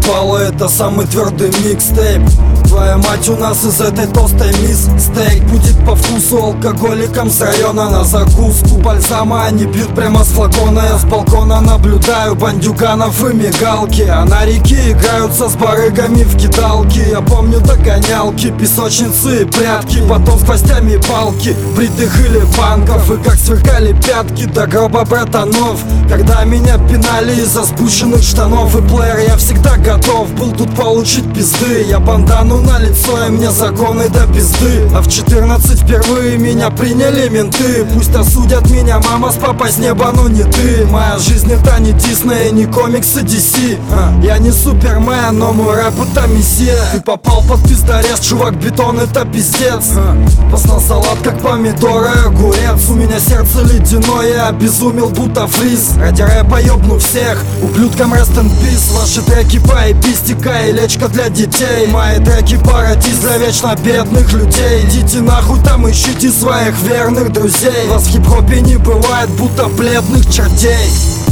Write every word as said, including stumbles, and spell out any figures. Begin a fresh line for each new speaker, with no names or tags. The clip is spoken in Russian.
упала, это самый твердый микстейп. Твоя мать, у нас из этой толстой мисс стейк будет по вкусу алкоголикам с района на закуску. Бальзама они пьют прямо с флакона. Я с балкона наблюдаю бандюганов и мигалки, а на реке играются с барыгами в кидалки. Я помню догонялки, песочницы и прятки, потом с гвоздями палки, бритых или банков. И как сверкали пятки до гроба братанов, когда меня пинали из-за спущенных штанов. И плеер я всегда готов был тут получить пизды. Я бандану на лицо, и мне законы до пизды. А в четырнадцать впервые меня приняли менты. Пусть осудят меня мама с папой с неба, но не ты. Моя жизнь это не Дисней, не комиксы ди си. а, Я не Супермен, но мой рэп это мессия. Ты попал под пиздорез, чувак, бетон это пиздец. а, Послал салат как помидоры, огурец. У меня сердце ледяное, я обезумел будто фриз. Ради рэпа ёбну всех, ублюдкам rest in peace. Ваши треки поэпистика и лечка для детей. Мои треки парадиз для вечно бедных людей. Идите нахуй там, ищите своих верных друзей. Вас в хип-хопе не бывает, будто бледных чертей.